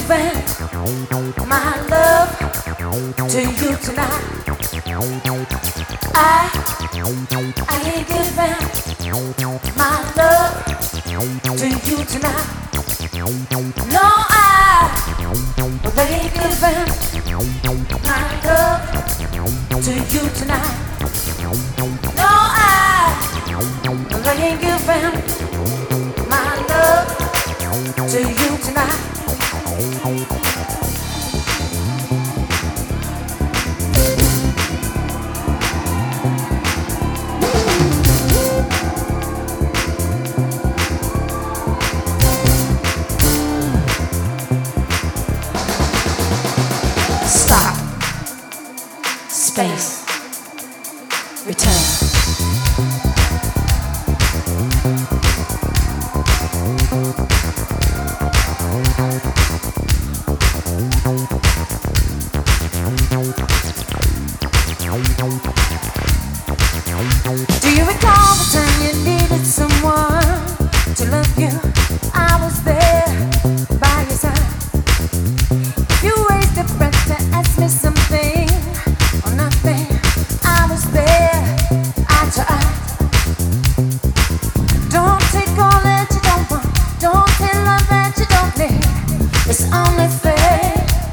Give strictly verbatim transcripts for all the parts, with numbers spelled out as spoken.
giving my love to you tonight. I, I ain't giving my love to you tonight. No, I, I ain't giving my love to you tonight. No, I, I ain't giving my love to you tonight. Stop. Space. Return. Do you recall the time you needed someone to love you? I was there by your side. You raised a breath to ask me something or nothing. I was there, eye to eye. Don't take all that you don't want. Don't take love that you don't need. It's only fair.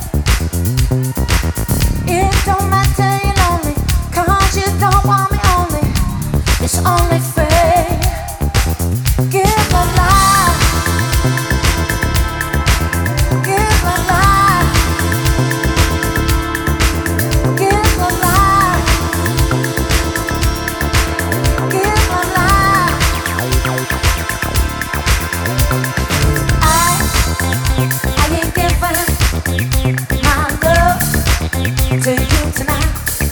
It don't matter you're lonely, 'cause you don't want me only. It's only fair. Give my life. Give my life. Give my life. Give my life. I, I ain't giving my love to you tonight.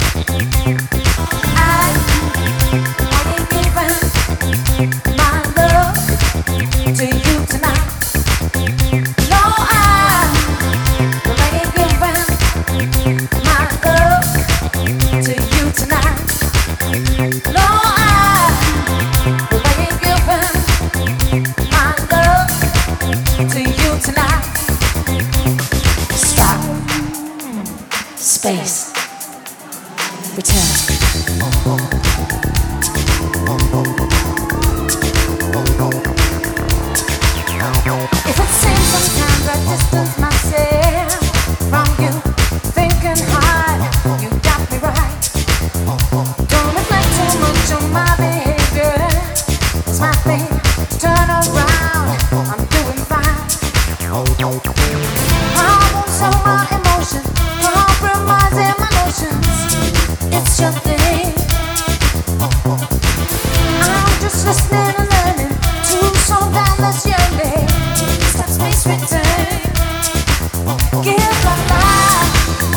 I, I ain't giving my love to you tonight. No, I, I ain't giving my love to you tonight. No, I, I ain't giving my love to you tonight. Stop. Space. Return. If it seems sometimes I distance myself from you, thinking hard, you got me right. Don't reflect too much on my behavior. It's my thing. Turn around, I'm doing fine. I won't show my emotions, compromising my notions. It's your thing. I'm just listening and learning to slow down this journey. Stop, space, return. Give my life.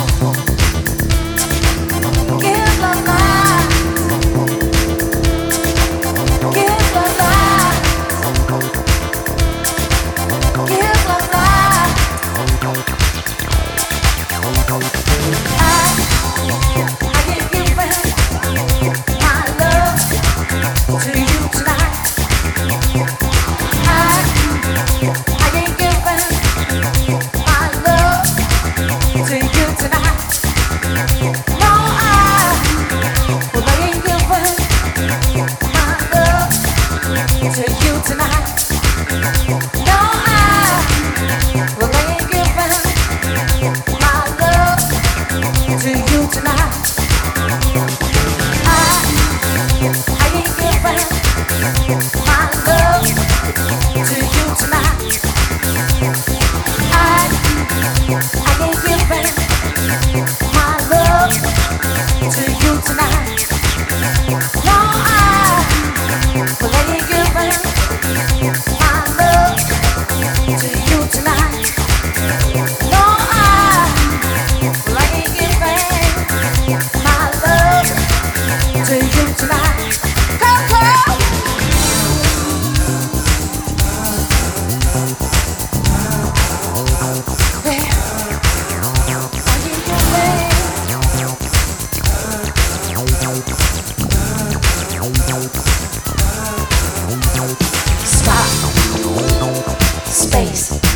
Give my life. Give my life. Give my life. I, I ain't giving my love to you tonight. I, I ain't giving my love to you tonight. No, I, well, I ain't giving my love to you tonight. No, I, well, I ain't giving my love to you tonight. I, I ain't giving my love to you tonight. I, I ain't giving my love to you tonight. No, I, well, I ain't giving my love to you tonight. No, I, well, I ain't giving my love to you tonight. Come, come. Stop. Space.